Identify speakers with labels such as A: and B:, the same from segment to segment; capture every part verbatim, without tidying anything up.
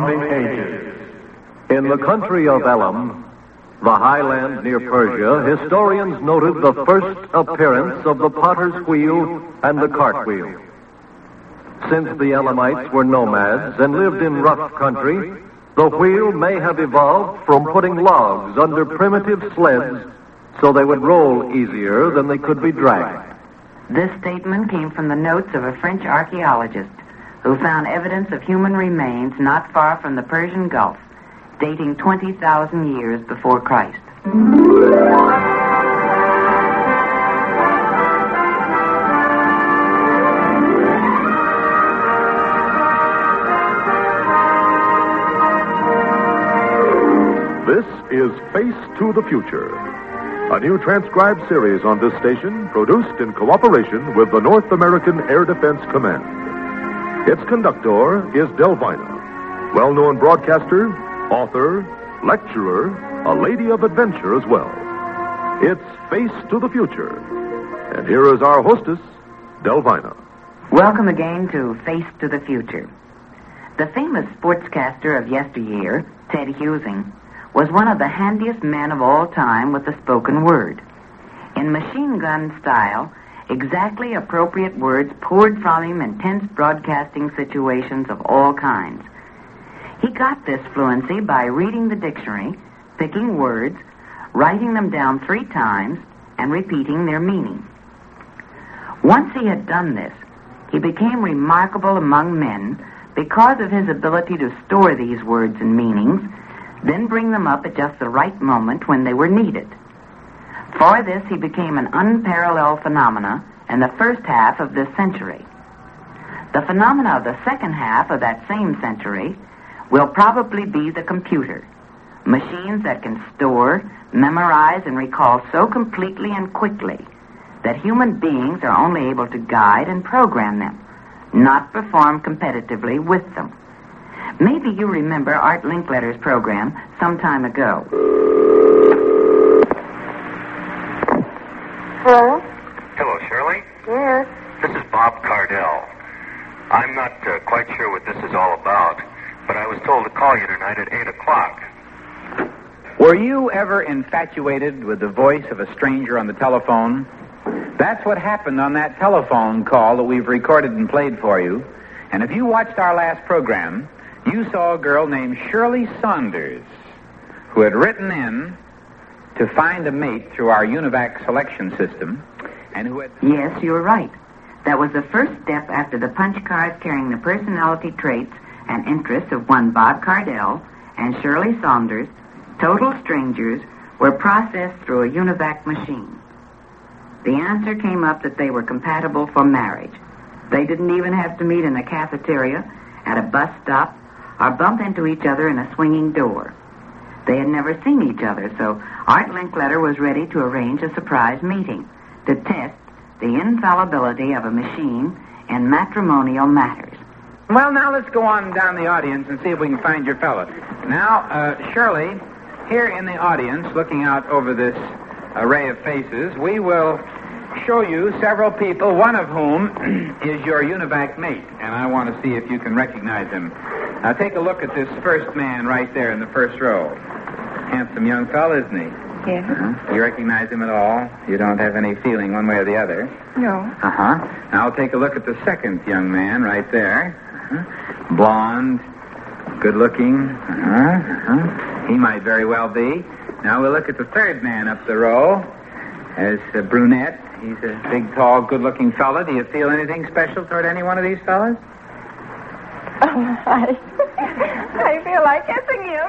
A: From the ages. In the country of Elam, the highland near Persia, historians noted the first appearance of the potter's wheel and the cartwheel. Since the Elamites were nomads and lived in rough country, the wheel may have evolved from putting logs under primitive sleds so they would roll easier than they could be dragged.
B: This statement came from the notes of a French archaeologist who found evidence of human remains not far from the Persian Gulf, dating twenty thousand years before Christ.
C: This is Face to the Future, a new transcribed series on this station produced in cooperation with the North American Air Defense Command. Its conductor is Delvina, well-known broadcaster, author, lecturer, a lady of adventure as well. It's Face to the Future. And here is our hostess, Delvina.
B: Welcome again to Face to the Future. The famous sportscaster of yesteryear, Ted Husing, was one of the handiest men of all time with the spoken word. In machine gun style, exactly appropriate words poured from him in tense broadcasting situations of all kinds. He got this fluency by reading the dictionary, picking words, writing them down three times, and repeating their meaning. Once he had done this, he became remarkable among men because of his ability to store these words and meanings, then bring them up at just the right moment when they were needed. For this, he became an unparalleled phenomena in the first half of this century. The phenomena of the second half of that same century will probably be the computer, machines that can store, memorize, and recall so completely and quickly that human beings are only able to guide and program them, not perform competitively with them. Maybe you remember Art Linkletter's program some time ago.
D: Hello?
E: Hello, Shirley.
D: Yes.
E: This is Bob Cardell. I'm not uh, quite sure what this is all about, but I was told to call you tonight at eight o'clock.
F: Were you ever infatuated with the voice of a stranger on the telephone? That's what happened on that telephone call that we've recorded and played for you. And if you watched our last program, you saw a girl named Shirley Saunders who had written in to find a mate through our UNIVAC selection system and who had...
B: Yes, you're right. That was the first step after the punch cards carrying the personality traits and interests of one Bob Cardell and Shirley Saunders, total strangers, were processed through a UNIVAC machine. The answer came up that they were compatible for marriage. They didn't even have to meet in a cafeteria, at a bus stop, or bump into each other in a swinging door. They had never seen each other, so Art Linkletter was ready to arrange a surprise meeting to test the infallibility of a machine in matrimonial matters.
F: Well, now let's go on down the audience and see if we can find your fella. Now, uh, Shirley, here in the audience, looking out over this array of faces, we will show you several people, one of whom is your UNIVAC mate, and I want to see if you can recognize him. Now, take a look at this first man right there in the first row. Handsome young fellow, isn't he?
D: Yes.
F: Uh-huh. You recognize him at all? You don't have any feeling one way or the other?
D: No.
F: Uh-huh. Now, take a look at the second young man right there. Uh-huh. Blonde, good-looking. Uh-huh. Uh-huh. He might very well be. Now, we'll look at the third man up the row as a brunette. He's a big, tall, good-looking fella. Do you feel anything special toward any one of these fellas?
D: Oh, I, I feel like kissing you.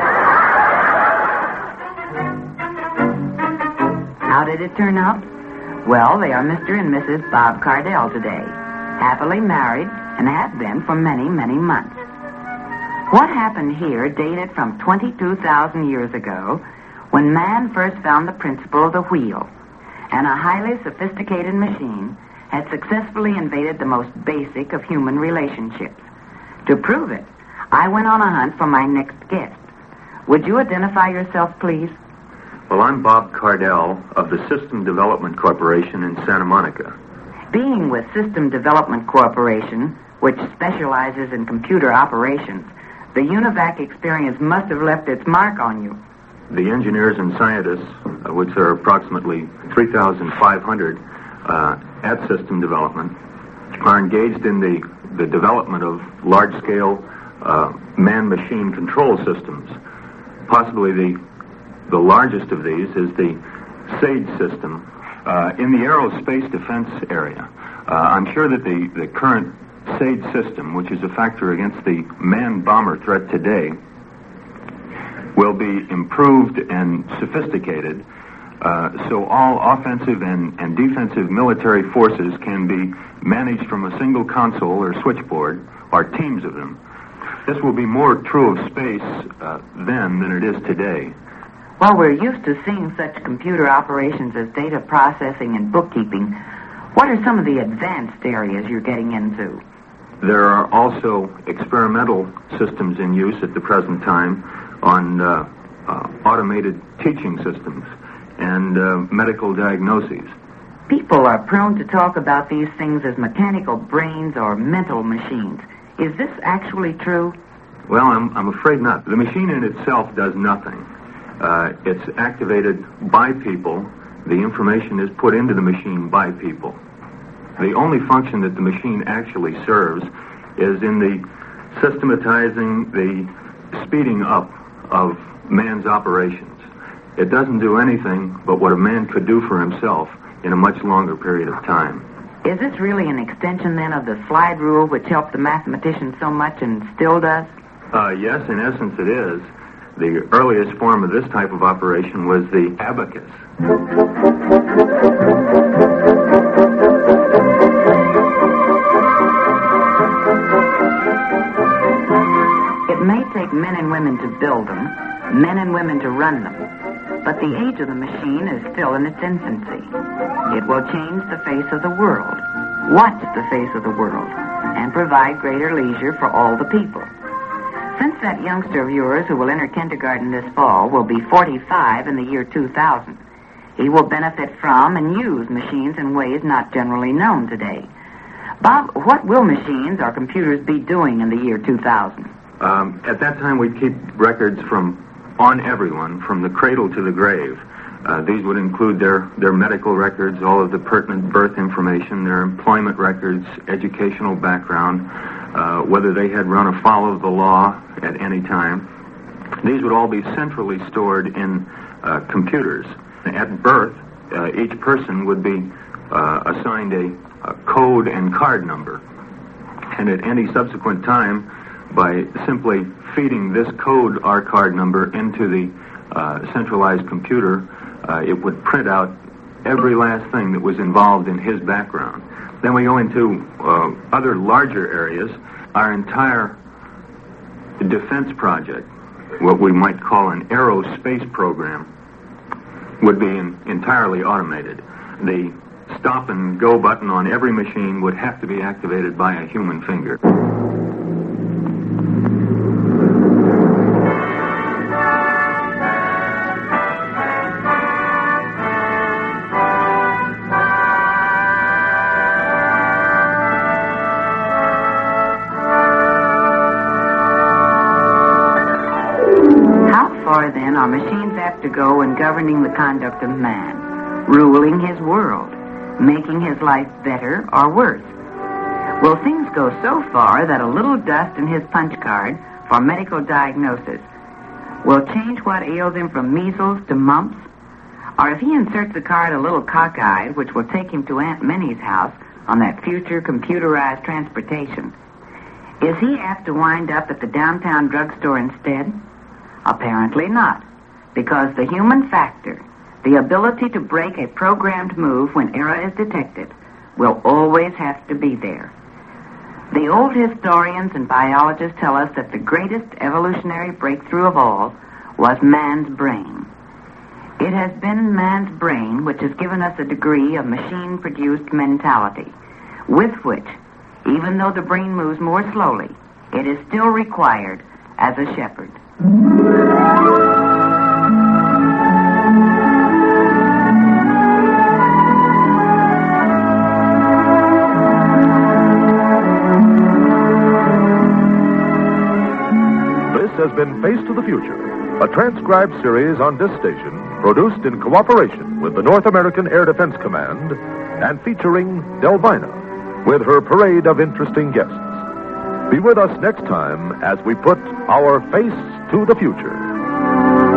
B: How did it turn out? Well, they are Mister and Missus Bob Cardell today, happily married and have been for many, many months. What happened here dated from twenty-two thousand years ago when man first found the principle of the wheel, and a highly sophisticated machine had successfully invaded the most basic of human relationships. To prove it, I went on a hunt for my next guest. Would you identify yourself, please?
G: Well, I'm Bob Cardell of the System Development Corporation in Santa Monica.
B: Being with System Development Corporation, which specializes in computer operations, The UNIVAC experience must have left its mark on you.
G: The engineers and scientists, uh, which are approximately three thousand five hundred uh, at System Development, are engaged in the, the development of large-scale uh, man-machine control systems. Possibly the, the largest of these is the SAGE system uh, in the aerospace defense area. Uh, I'm sure that the, the current SAGE system, which is a factor against the manned bomber threat today, will be improved and sophisticated uh, so all offensive and, and defensive military forces can be managed from a single console or switchboard, or teams of them. This will be more true of space uh, then than it is today.
B: Well, we're used to seeing such computer operations as data processing and bookkeeping. What are some of the advanced areas you're getting into?
G: There are also experimental systems in use at the present time on uh, uh, automated teaching systems and uh, medical diagnoses.
B: People are prone to talk about these things as mechanical brains or mental machines. Is this actually true?
G: Well, I'm, I'm afraid not. The machine in itself does nothing. Uh, it's activated by people. The information is put into the machine by people. The only function that the machine actually serves is in the systematizing, the speeding up of man's operations. It doesn't do anything but what a man could do for himself in a much longer period of time.
B: Is this really an extension, then, of the slide rule which helped the mathematicians so much and still does?
G: Uh, yes, in essence it is. The earliest form of this type of operation was the abacus.
B: It may take men and women to build them, men and women to run them, but the age of the machine is still in its infancy. It will change the face of the world, watch the face of the world, and provide greater leisure for all the people. Since that youngster of yours who will enter kindergarten this fall will be forty-five in the year two thousand, he will benefit from and use machines in ways not generally known today. Bob, what will machines or computers be doing in the year two thousand?
G: Um, at that time, we'd keep records from on everyone, from the cradle to the grave. Uh, these would include their, their medical records, all of the pertinent birth information, their employment records, educational background, uh, whether they had run afoul of the law at any time. These would all be centrally stored in uh, computers. At birth, uh, each person would be uh, assigned a, a code and card number. And at any subsequent time, by simply feeding this code or card number into the uh, centralized computer, uh, it would print out every last thing that was involved in his background. Then we go into uh, other larger areas. Our entire defense project, what we might call an aerospace program, would be in, entirely automated. The stop and go button on every machine would have to be activated by a human finger.
B: Then our machines have to go in governing the conduct of man, ruling his world, making his life better or worse. Will things go so far that a little dust in his punch card for medical diagnosis will change what ails him from measles to mumps? Or if he inserts the card a little cockeyed, which will take him to Aunt Minnie's house on that future computerized transportation, is he apt to wind up at the downtown drugstore instead? Apparently not, because the human factor, the ability to break a programmed move when error is detected, will always have to be there. The old historians and biologists tell us that the greatest evolutionary breakthrough of all was man's brain. It has been man's brain which has given us a degree of machine-produced mentality, with which, even though the brain moves more slowly, it is still required as a shepherd.
C: has been Face to the Future, a transcribed series on this station, produced in cooperation with the North American Air Defense Command and featuring Delvina with her parade of interesting guests. Be with us next time as we put our face to the future.